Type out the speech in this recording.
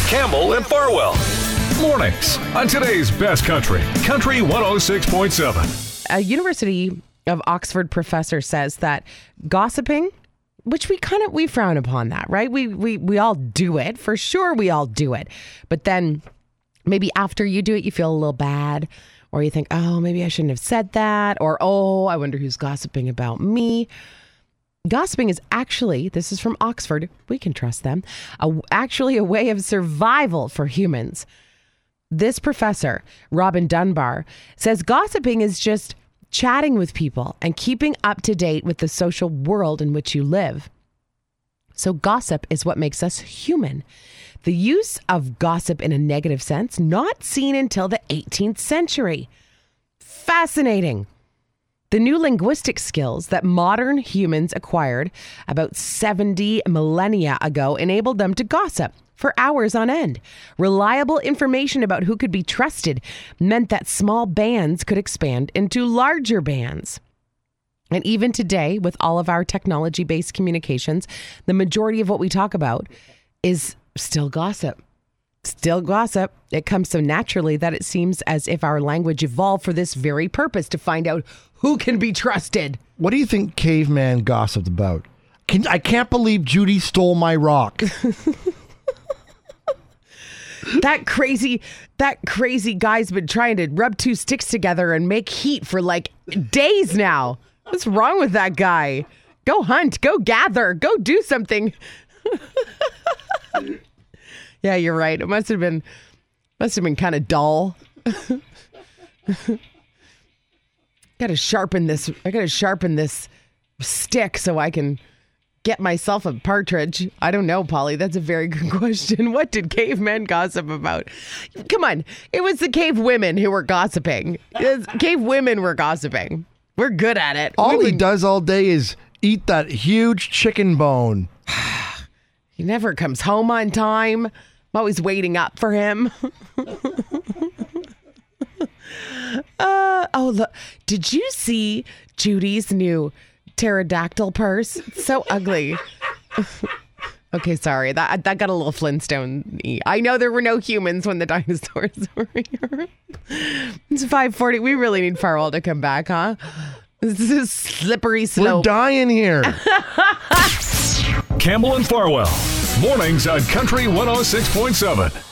Campbell and Farwell. Mornings on today's best country, Country 106.7. A University of Oxford professor says that gossiping, which we frown upon that, right? We all do it. For sure, we all do it. But then maybe after you do it, you feel a little bad, or you think, oh, maybe I shouldn't have said that, or, oh, I wonder who's gossiping about me. Gossiping is actually, this is from Oxford, we can trust them, actually a way of survival for humans. This professor, Robin Dunbar, says gossiping is just chatting with people and keeping up to date with the social world in which you live. So gossip is what makes us human. The use of gossip in a negative sense, not seen until the 18th century. Fascinating. The new linguistic skills that modern humans acquired about 70 millennia ago enabled them to gossip for hours on end. Reliable information about who could be trusted meant that small bands could expand into larger bands. And even today, with all of our technology-based communications, the majority of what we talk about is still gossip. Still gossip. It comes so naturally that it seems as if our language evolved for this very purpose, to find out who can be trusted. What do you think caveman gossiped about? I can't believe Judy stole my rock. That crazy guy's been trying to rub two sticks together and make heat for like days now. What's wrong with that guy? Go hunt, go gather, go do something. Yeah, you're right. It must have been kind of dull. I gotta sharpen this stick so I can get myself a partridge. I don't know, Polly. That's a very good question. What did cavemen gossip about? Come on. It was the cave women who were gossiping. Cave women were gossiping. We're good at it. All he does all day is eat that huge chicken bone. He never comes home on time. I'm always waiting up for him. Oh, look. Did you see Judy's new pterodactyl purse? It's so ugly. Okay, sorry. That got a little Flintstone-y. I know there were no humans when the dinosaurs were here. It's 5:40. We really need Farwell to come back, huh? This is a slippery slope. We're dying here. Campbell and Farwell. Mornings on Country 106.7.